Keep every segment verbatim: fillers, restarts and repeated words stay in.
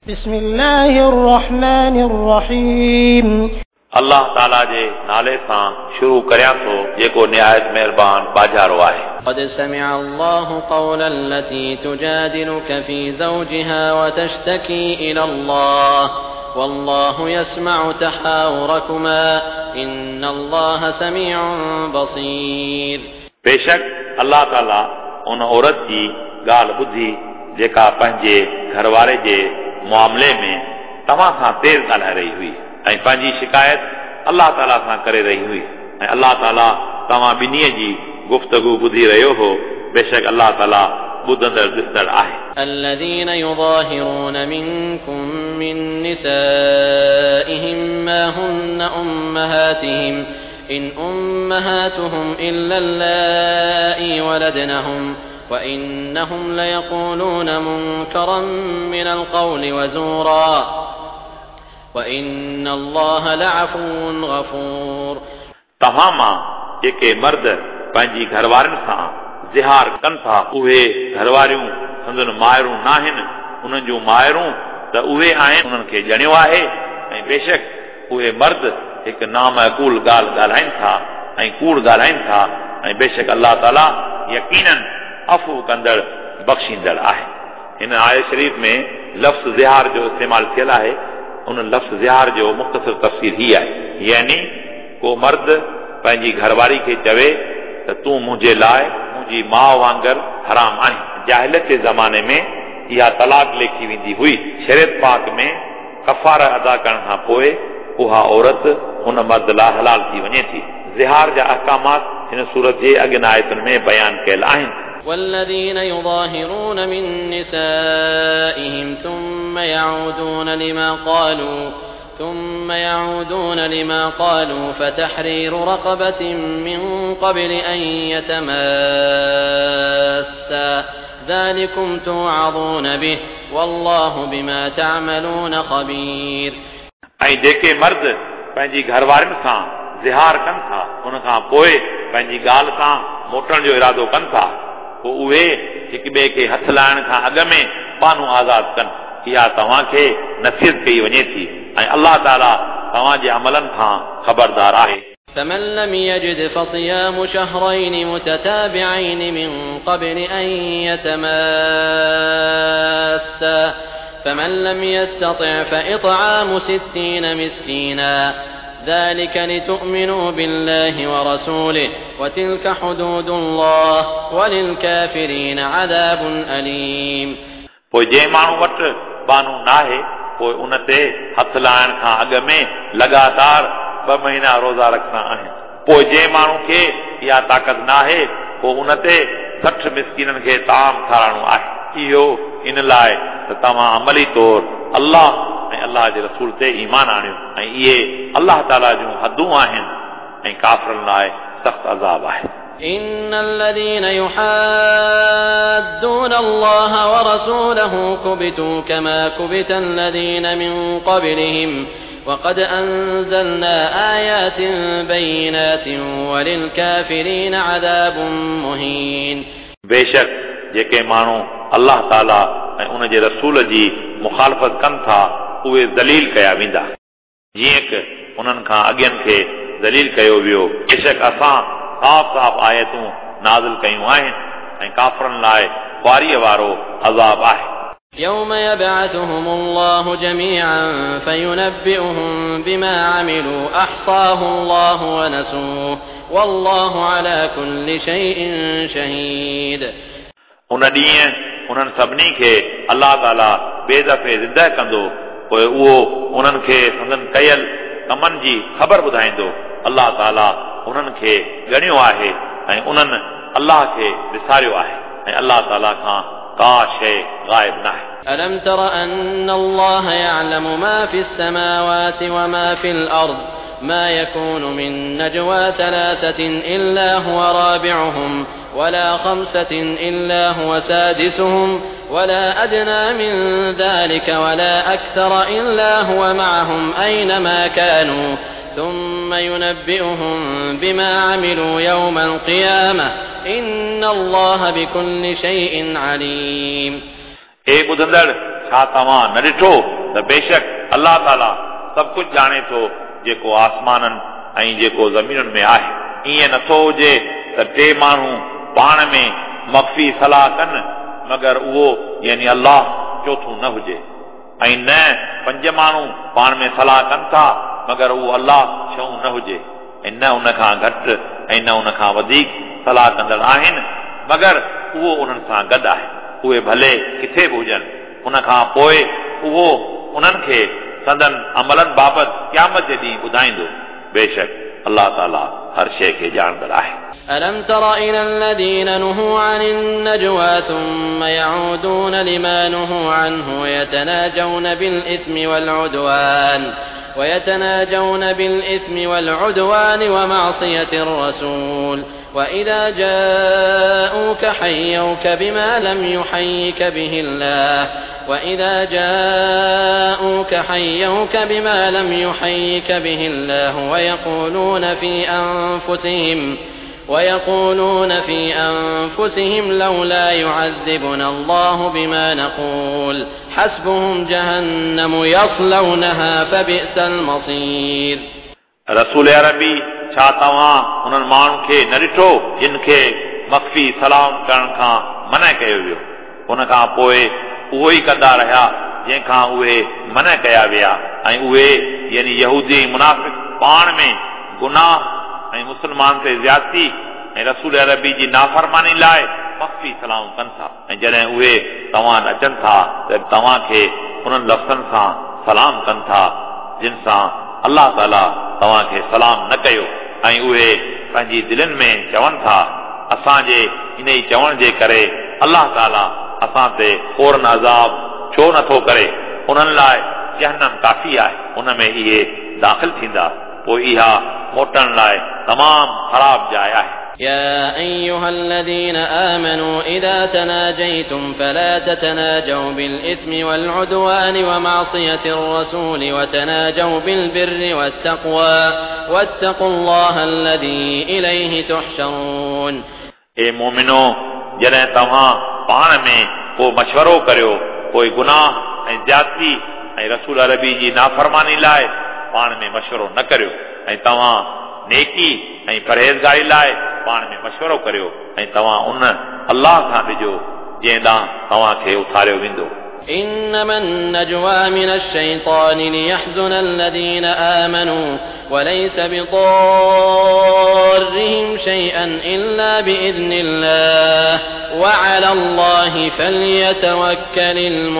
بسم الله الرحمن الرحيم अल्लाह ताला जे नाले सां शुरू करियां थो जेको निहायत महिरबान बाजारो आहे। قد سمع الله قول التي تجادلك في زوجها وتشتكي إلى الله والله يسمع تحاوركما إن الله سميع بصير। बेशक अल्लाह ताला उन औरत जी ॻाल्हि ॿुधी जेका पंहिंजे घरवारे जे मामले में तव्हां सां तेज़ ॻाल्हाए रही हुई ऐं पंहिंजी शिकायत अल्लाह ताला सां करे रही हुई ऐं अल्लाह ताला तव्हां ॿिन्हीअ जी गुफ़्तगू ॿुधी रहियो हो। बेशक अल्लाह ताला ॿुधंदड़ ॾिसंदड़ आहे। الذين يظاهرون منكم من نسائهم ما هن أمهاتهم إن أمهاتهم إلا اللائي ولدنهم وإنهم ليقولون منكرا من القول وزورا وإن الله لعفو غفور। तव्हां मां जेके मर्द पंहिंजी घरवारनि सां ज़िहार कनि था उहे घरवारियूं संदन मायरूं न आहिनि। उन्हनि जूं मायरूं त उहे आहिनि उन्हनि खे ॼणियो आहे ऐं बेशक उहे मर्द हिकु नामकूल ॻाल्हि ॻाल्हाइनि था ऐं कूड़ ॻाल्हाइनि था ऐं बेशक अल्लाह ताला यकीनन अफ़ू कंदड़ बख़्शींदड़ आहे। हिन आयत शरीफ़ में लफ़्ज़ ज़िहार जो इस्तेमालु थियल आहे। उन लफ़्ज़ ज़िहार जो मुख़्तसर तफ़सीर ही आहे, यानी को मर्द पंहिंजी घरवारी खे चवे त तूं मुंहिंजे लाइ मुंहिंजी माउ वांगुरु हराम आहीं। जाहिलियत जे ज़माने में इहा तलाक लेखी वेंदी हुई। शरीयत पाक में कफ़ारा अदा करण खां पोइ उहा औरत हुन मर्द लाइ हलाल थी वञे थी। ज़िहार जा अहकामात हिन सूरत जे अॻियां आयतुनि में बयान कयल आहिनि। والذين يظاهرون من نسائهم ثم يعودون لما قالوا ثم يعودون لما قالوا فتحرير رقبة من قبل أن يتماسا ذلكم توعظون به والله بما تعملون خبير। ऐं जेके मर्द पंहिंजी घरवारनि सां ज़िहार कनि था उन खां पोइ पंहिंजी ॻाल्हि सां मोटण जो इरादो कनि था पोइ उहे हिक ॿिए खे हथ लाइण खां अॻ में पानू आज़ाद कनि। इहा तव्हांखे नसीहत कई वञे थी ऐं अल्लाह ताला तव्हांजे अमलनि खां ख़बरदार आहे। فمن لم يجد فصيام شهرين متتابعين من قبل أن يتماسا فمن لم يستطع فإطعام ستين مسكينا ذلك لتؤمنوا بالله ورسوله وتلك حدود الله وللكافرين عذاب أليم। पोइ जंहिं माण्हू वटि बानू नाहे पोइ उन ते हथ लाइण खां अॻ में लगातार ॿ महीना रोज़ा रखणा आहिनि। पोइ जंहिं माण्हू खे इहा ताक़त नाहे पोइ उन ते सठ मिस्कीननि खे ताम खाराइणो आहे। इहो इन लाइ त तव्हां अमली तौर अल्लाह ऐं अल्लाह जे रसूल ते ईमान आणियो ऐं इहे अल्लाह ताला जूं हदूं आहिनि ऐं काफ़िरनि लाइ सख़्त अज़ाब आहे। إن الذين يحادون الله ورسوله كبتوا كما كبت الذين من قبلهم وقد أنزلنا آيات بينات وللكافرين عذاب مهين। बेशक जेके माण्हू अल्लाह ताला ऐं उन जे रसूल जी मुखालफ़त कनि था उहे ज़लील कया वेंदा जीअं कि उन्हनि खां अॻियनि खे ज़लील कयो वियो। बेशक असां साफ़ साफ़ आयतूं नाज़िल कयूं आहिनि ऐं काफ़िरनि लाइ ख़्वारीअ वारो अज़ाब आहे। يوم يبعثهم الله جميعا فينبئهم بما عملوا أحصاه الله ونسوه والله على كل شيء شهيد। उन ॾींहुं उन्हनि सभिनी खे अल्लाह ताला ॿिए दफ़े ज़िंदह कंदो पोइ उहो उन्हनि खे संदनि कयल कमनि जी ख़बर ॿुधाईंदो। अल्लाह ताला उन्हनि खे ॻणियो आहे ऐं उन्हनि अल्लाह खे विसारियो आहे ऐं अल्लाह ताला खां का शइ ग़ाइब न आहे। ألم تر أن الله يعلم ما في السماوات وما في الأرض ما يكون من نجوى ثلاثة إلا هو رابعهم ولا خمسة إلا هو سادسهم ولا أدنى من ذلك ولا أكثر إلا هو معهم أينما كانوا ثم ينبئهم بما عملوا يوم القيامة إن الله بكل شيء عليم۔ اے ॿुधंदड़ छा तव्हां न ॾिठो त बेशक अल्लाह ताला सभु कुझु ॼाणे थो जेको आसमाननि ऐं जेको ज़मीनुनि में आहे। ईअं नथो हुजे त टे माण्हू पाण में मख्फ़ी सलाह कनि मगर उहो यानी अल्लाह चोथों न हुजे, ऐं न पंज माण्हू पाण में सलाह कनि था मगर उहो अल्लाह छहों न हुजे, ऐं न उन खां घटि ऐं न उन खां वधीक सलाह कंदड़ आहिनि मगर उहो उन्हनि सां गॾु आहे। उहे भले किथे बि हुजनि, उन खां पोइ उहो उन्हनि खे संदन अमलनि बाबति क़यामत जे ॾींहुं ॿुधाईंदो। बेशक अल्लाह ताला हर शइ खे ॼाणंदड़ आहे। ألم تر إلى الذين نهوا عن النجوى ثم يعودون لما نهوا عنه ويتناجون بالإثم والعدوان ويتناجون بالإثم والعدوان ومعصية الرسول وإذا جاءوك حيوك بما لم يحيك به الله وإذا جاءوك حيوك بما لم يحيك به الله ويقولون في أنفسهم ويقولون في أنفسهم لولا يعذبنا الله بما نقول حسبهم جهنم يصلونها فبئس المصير. रसूल अरबी छा तव्हां उन्हनि माण्हुनि खे न ॾिठो जिन खे मख्फ़ी सलाम करण खां मना कयो वियो, उन खां पोइ उहो ई कंदा रहिया जंहिंखां उहे मना कया विया, ऐं उहे यानी यहूदी मुनाफ़िक़ पाण में गुनाह ऐं मुस्लमान ते ज़्यादती ऐं रसूल अरबी जी नाफ़रमानी लाइ मख्फ़ी सलाम कनि था, ऐं जॾहिं उहे तव्हां वटि अचनि था त तव्हां खे उन्हनि लफ़्ज़नि सां सलाम कनि था जिन सां अल्लाह ताला तव्हां खे सलाम न कयो, ऐं उहे पंहिंजी दिलनि में चवनि था असांजे इन ई चवण जे करे अल्लाह ताला असां ते फ़ौरन अज़ाब छो नथो करे। उन्हनि लाइ जहन्नम काफ़ी आहे, उन में इहे दाख़िल थींदा, पोइ इहा मोटण लाइ तमाम ख़राब जाइ आहे। يا أيها الذين آمنوا إذا تناجيتم فلا تتناجوا بالإثم والعدوان ومعصية الرسول وتناجوا بالبر والتقوى واتقوا الله الذي إليه تحشرون. اے मोमिनो, जॾहिं तव्हां पाण में को मशवरो करियो कोई गुनाह ऐं ज़्यादती ऐं रसूल अरबी जी नाफ़रमानी लाइ पाण में मशवरो न करियो, ऐं तव्हां नेकी ऐं परहेज़गारी लाइ पाण में मशवरो करियो, ऐं तव्हां उन अल्लाह खां ॾिजो जंहिं ॾांहुं तव्हां खे उथारियो वेंदो। إنما النجوى من الشيطان ليحزن الذين آمنوا وليس بضارهم شيئا إلا بإذن الله وعلى الله فليتوكل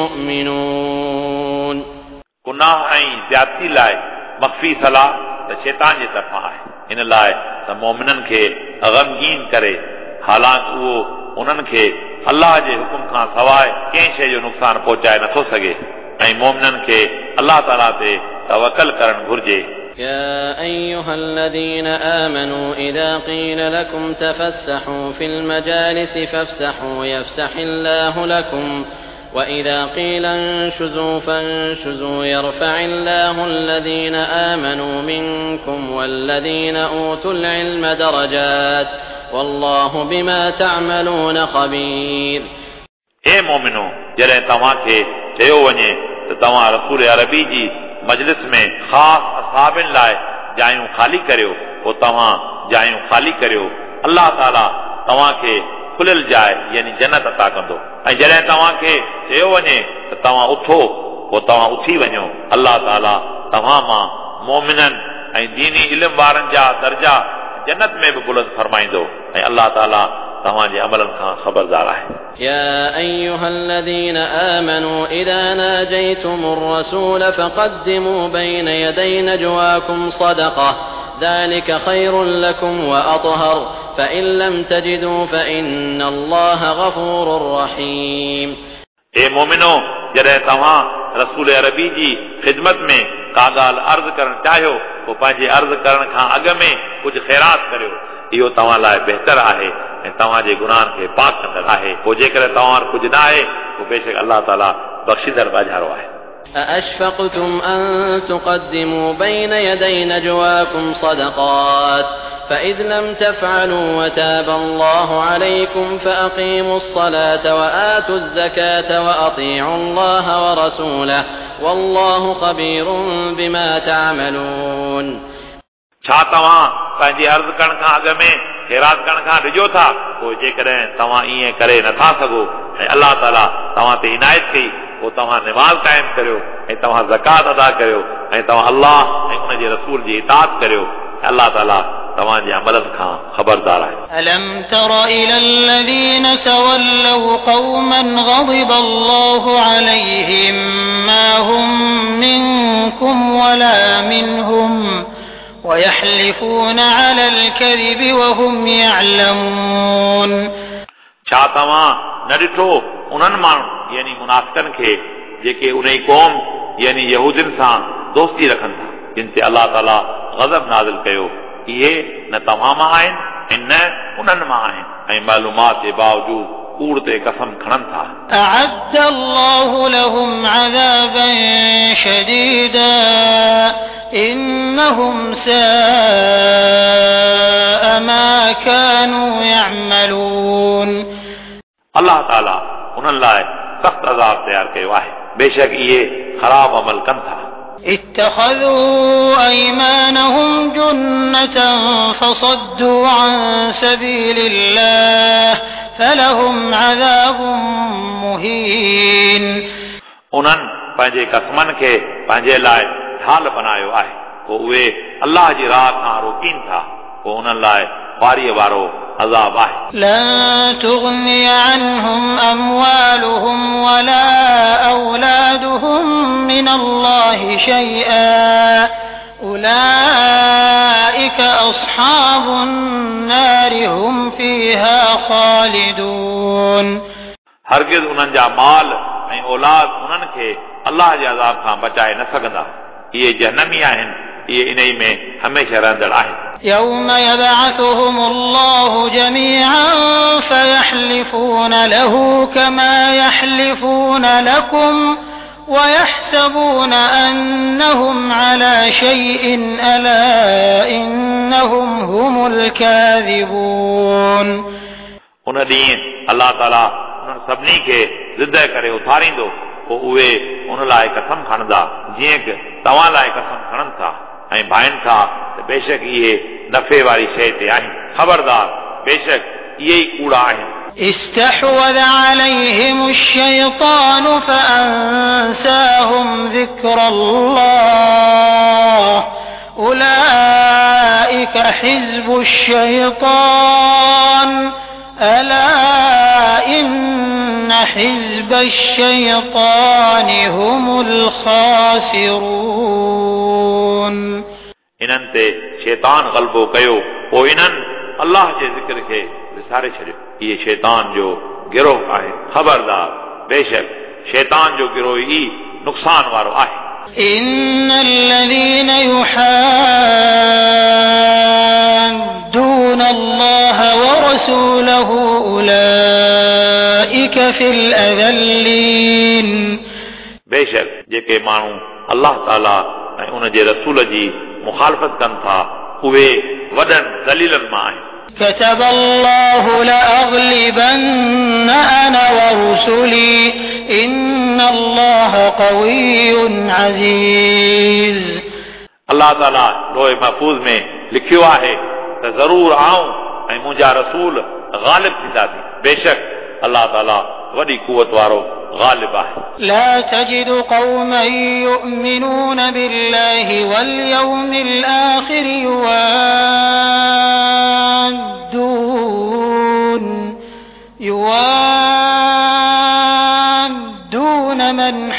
المؤمنون. गुनाह ऐं ज़्यादती लाइ मख्फ़ी सलाह त शैतान जे तरफ़ां आहे, इन लाइ त मोमिननि खे गमगीन करे, हालांकि उहो उन्हनि खे अल्लाह जे हुकुम खां सवाइ कंहिं शइ जो नुक़सान पहुचाए नथो सघे, ऐं मोमिननि खे अल्लाह ताला ते तवक्कल करणु घुर्जे। يا أيها الذين آمنوا إذا قيل لكم تفسحوا في المجالس فافسحوا يفسح الله لكم وإذا قيل انشزوا فانشزوا يرفع الله الذين آمنوا منكم والذين أوتوا العلم درجات والله بما تعملون خبير. اے مومنو, जॾहिं तव्हां खे चयो वञे त तव्हां रसूल अरबी जी मजलिस में ख़ासि असहाबनि लाइ जायूं ख़ाली करियो, पोइ तव्हां जायूं ख़ाली करियो, अल्लाह ताला तव्हां खे खुलियल जाइ यानी जन्नत अता कंदो, ऐं जॾहिं तव्हां खे चयो वञे त तव्हां उथो पोइ तव्हां उथी वञो, अल्लाह ताला तव्हां मां मोमिननि ऐं दीनी इल्म वारनि जा दर्जा जन्नत में बि बुलंद फरमाईंदो, ऐं अल्लाह ताला तव्हांजे अमलनि खां ख़बरदार आहे. يا أيها الذين آمنوا إذا ناجيتم الرسول فقدموا بين يدي نجواكم صدقة ذلك خير لكم وأطهر فإن لم تجدوا فإن الله غفور رحيم. اے مومنو, जॾहिं तव्हां रसूल अरबी जी ख़िदमत में का ॻाल्हि अर्ज़ करणु चाहियो पोइ पंहिंजे अर्ज़ करण खां अॻु में कुझु ख़ैरात करियो, इहो तव्हां लाइ बहितर आहे ऐं तव्हांजे गुनाहनि खे पाक कंदड़ आहे, पोइ जेकर तव्हां वटि कुझु न आहे पोइ बेशक अल्लाह ताला बख़्शींदड़ ॿाझारो आहे. أأشفقتم أن تقدموا بين يدي نجواكم صدقات فإذ لم تفعلوا وتاب الله عليكم فأقيموا الصلاة وآتوا الزكاة وأطيعوا الله ورسوله والله خبير بما تعملون. छा तव्हां पंहिंजी अर्ज़ करण खां अॻु में ख़ैरात करण खां डिॼो था? पोइ जेकॾहिं तव्हां ईअं करे नथा सघो ऐं अलाह ताला तव्हां ते इनायत कई, पोइ तव्हां निमाज़ क़ाइम करियो ऐं तव्हां ज़कात अदा करियो ऐं तव्हां अलाह ऐं उन जे रसूल जी इताअत करियो ऐं अलाह ताला तव्हांजे अमलनि खां ख़बरदार आहे. ألم تر إلى الذين تولوا قوما غضب الله عليهم ما هم منكم ولا منهم ويحلفون على الكذب وهم يعلمون. छा तव्हां न ॾिठो उन्हनि माण्हुनि यानी मुनाफ़िक़नि खे जेके उन ई क़ौम यानी यहूदियुनि सां दोस्ती रखनि था, जिन ते अलाह ताला ग़ज़ब नाज़िल कयो? इहे न तव्हां मां आहिनि ऐं न उन्हनि मां आहिनि ऐं मालूमात जे बावजूद कूड़ ते कसम खणनि था. أعد الله لهم عذابا شديدا إنهم ساء ما كانوا يعملون. अलाह ताला उन्हनि लाइ सख़्त अज़ाब तयार कयो आहे, बेशक इहे ख़राब अमल कनि था. اتخذوا أيمانهم جنة فصدوا عن سبيل الله فلهم عذاب مهين. उन्हनि पंहिंजे कसमनि खे पंहिंजे लाइ ढाल बनायो आहे, पोइ उहे अलाह जी राह खां रोकीनि था, पोइ उन्हनि लाइ वारीअ वारो अज़ाब आहे. لن تغني عنهم أموالهم ولا أولادهم من الله شيئا أولئك أصحاب النار هم فيها خالدون. हरगिज़ उन्हनि जा माल ऐं औलाद उन्हनि खे अलाह जे अज़ाब खां बचाए न सघंदा. इहे जहन्नमी आहिनि, इहे इन ई में हमेशह रहंदड़ आहिनि. يوم يبعثهم الله جميعا فيحلفون له كما يحلفون لكم ويحسبون أنهم على شيء ألا إنهم هم الكاذبون. उन ॾींहुं अलाह ताला उन्हनि सभिनी खे ज़िद करे उथारींदो, पोइ उहे उन लाइ कसम खणंदा जीअं कि तव्हां लाइ कसम खणनि था ऐं भाइनि था त बेशक इहे नफ़े वारी शइ ते आहिनि. ख़बरदार, बेशक इहे ई कूड़ा आहिनि. استحوذ عليهم الشيطان فأنساهم ذكر الله أولئك حزب الشيطان ألا إن حزب الشيطان هم الخاسرون. इन्हनि ते शैतान ग़लबो कयो, पोइ इन्हनि अलाह जे ज़िक्र खे विसारे छॾियो. इहे शैतान जो गिरोह आहे. ख़बरदार, बेशक शैतान जो गिरोह ई नुक़सान वारो आहे. إن الذين يحادون الله ورسوله أولئك في الأذلين. बेशक जेके माण्हू अलाह ताला ऐं उन जे रसूल जी मुखालफ़त कनि था, उहे वॾनि ज़लीलनि मां आहिनि. كتب الله لأغلبن أنا ورسلي إن الله قوي عزيز. अलाह ताला लोहे महफूज़ में लिखियो आहे त ज़रूर आऊं ऐं मुंहिंजा रसूल ग़ालिब थींदासीं. बेशक अलाह ताला वॾी कुवत वारो غالب आहे. لا تجد قوما يؤمنون بالله واليوم الآخر يوادون يوادون من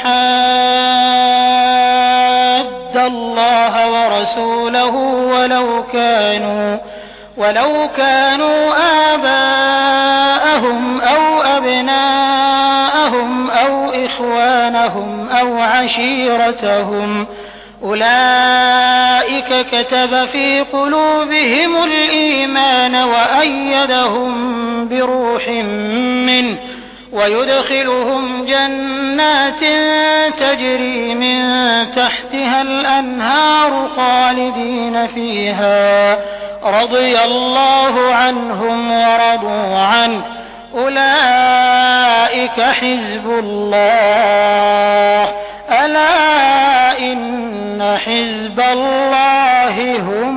حاد الله ورسوله ولو كانوا ولو كانوا آباءهم أو أبناءهم أو إخوانهم أو عشيرتهم أولئك كتب في قلوبهم الإيمان وأيدهم بروح منه ويدخلهم جنات تجري من تحتها الأنهار خالدين فيها رضي الله عنهم ورضوا عنه أولئك حزب الله ألا إن حزب الله هم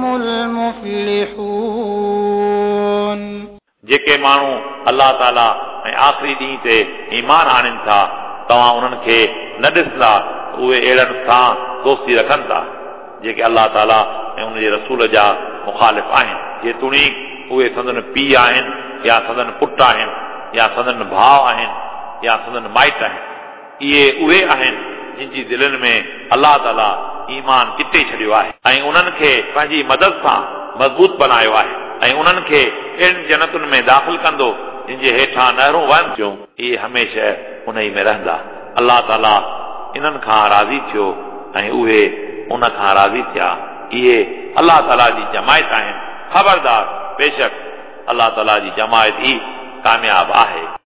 المفلحون जेके माण्हू अल्लाह ताला ऐं आख़िरी ॾींहं ते ईमान आणनि था तव्हां उन्हनि खे न ॾिसंदा उहे अहिड़नि सां दोस्ती रखनि था जेके अल्लाह ताला ऐं उनजे रसूल जा मुखालिफ़ आहिनि जेतोणी उहे संदन पीउ आहिनि या संदन पुट आहिनि या संदन भाउ आहिनि या संदन माइट आहिनि इहे उहे आहिनि जिन जी दिलनि में अल्लाह ताला ईमान चिटे छॾियो आहे ऐं उन्हनि खे पंहिंजी मदद सां मज़बूत बनायो आहे ऐं उन्हनि खे अहिड़नि जन्नतुनि में दाख़िल कंदो जिन जे हेठां नहरूं वहनि थियूं इहे हमेशह उन ई में रहंदा अल्लाह ताला इन्हनि खां राज़ी थियो ऐं उहे उन खां राज़ी थिया इहे अल्लाह ताला जी जमायत आहिनि ख़बरदार बेशक अल्लाह ताला जी जमायत ई कामयाब आहे।